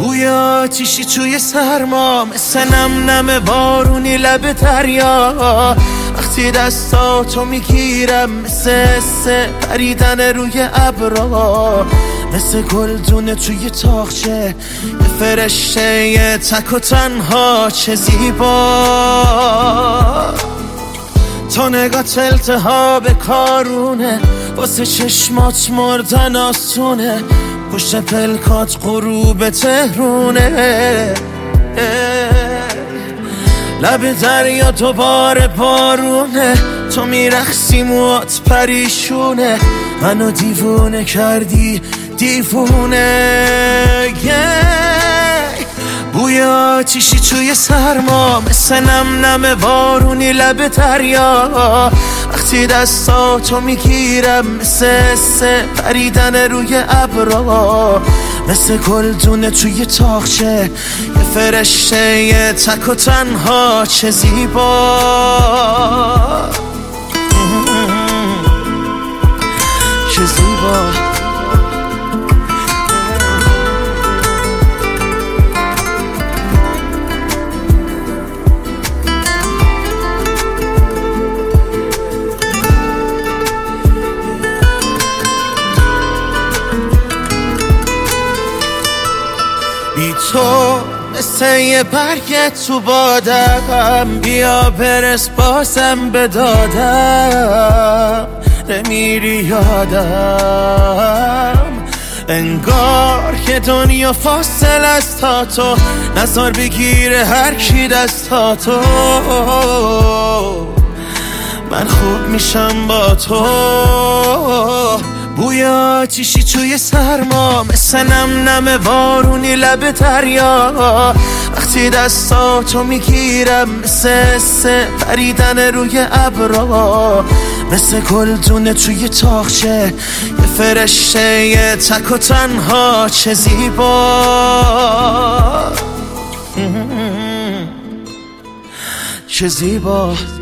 بوی آتیشی توی سرما، مثل نم نم بارونی لب دریا. وقتی دستاتو میگیرم مثل پریدن روی ابرا، مثل گلدونه توی تاقچه، یه فرشته یه تک و تنها. چه زیبا تو نگات التهاب کارونه، واسه چشمات مردن آسونه، پشت پلکات غروب تهرونه. لب دریا دوباره بارونه، تو میرخصی موات پریشونه، منو دیوونه کردی دیوونه. بوی آتیشی توی سرما، مثل نم نم بارونی لب دریا. وقتی دستاتو میگیرم مثل پریدن روی ابرا، مثل گلدونه توی تاقچه، یه فرشته یه تک و تنها. چه زیبا چه زیبا. بی تو مثل یه برگ تو بادم، بیا برس بازم به دادم. نمیری یادم، انگار که دنیا فاصل است تا تو، نزار بگیره هر کی دستاتو. من خوب میشم با تو. بوی آتیشی توی سرما، مثل نم نم بارونی لب دریا. وقتی دستاتو میگیرم مثل پریدن روی ابرا، مثل گلدونه توی تاقچه، یه فرشته یه تک و تنها. چه زیبا چه زیبا.